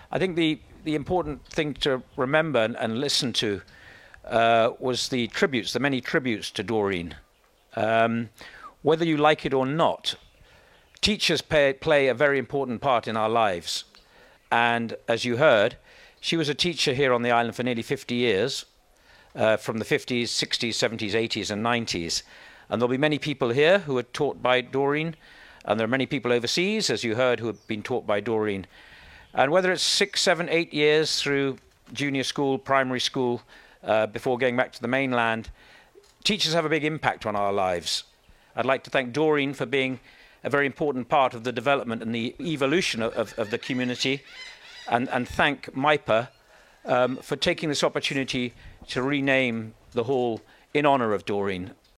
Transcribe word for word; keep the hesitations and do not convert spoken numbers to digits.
I think the, the important thing to remember and, and listen to uh, was the tributes, the many tributes to Doreen. Um, whether you like it or not, teachers pay, play a very important part in our lives. And as you heard, she was a teacher here on the island for nearly fifty years, uh, from the fifties, sixties, seventies, eighties and nineties. And there'll be many people here who are taught by Doreen, and there are many people overseas, as you heard, who have been taught by Doreen. And whether it's six, seven, eight years through junior school, primary school, uh, before going back to the mainland, teachers have a big impact on our lives. I'd like to thank Doreen for being a very important part of the development and the evolution of, of, of the community, and, and thank MIPA um, for taking this opportunity to rename the hall in honour of Doreen.